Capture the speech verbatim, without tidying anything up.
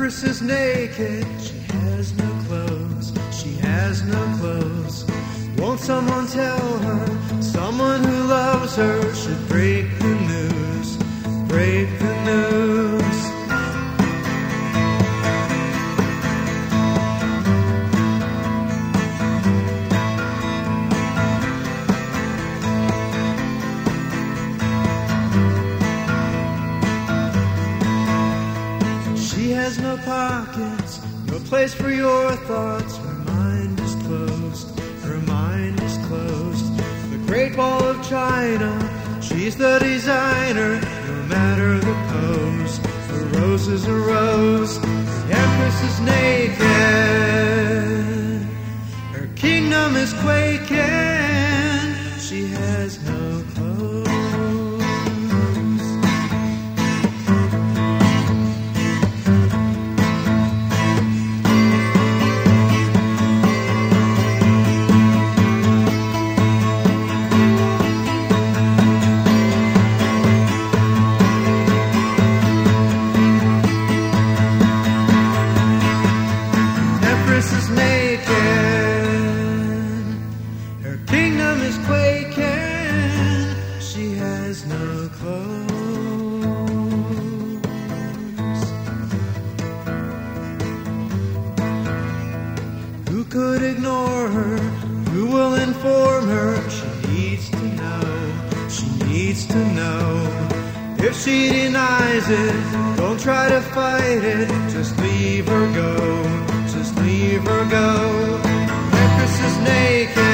Empress is naked, she has no clothes, she has no clothes. Won't someone tell her, someone who loves her should break the news, break the news. She has no pockets, no place for your thoughts. Her mind is closed, her mind is closed. The Great Wall of China, she's the designer, no matter the pose. A rose is a rose, the Empress is naked. Her kingdom is quaking, she has no clothes. Is naked, her kingdom is quaking, she has no clothes. Who could ignore her? Who will inform her? She needs to know, she needs to know. If she denies it, don't try to fight it, just leave her go. Just leave her go. Empress is naked.